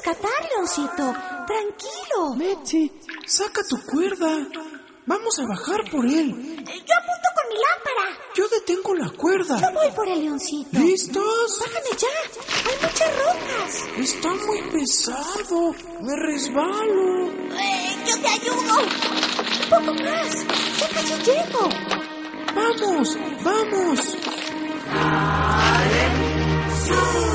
rescatar, Leoncito. Tranquilo. Metzi, saca tu cuerda. Vamos a bajar por él. Yo apunto con mi lámpara. Yo detengo la cuerda. Yo voy por el Leoncito. ¿Listos? Bájame ya. Hay muchas rocas. Está muy pesado. Me resbalo. Yo te ayudo. Un poco más. Ya casi llego. ¡Vamos! ¡Vamos! ¡Sube!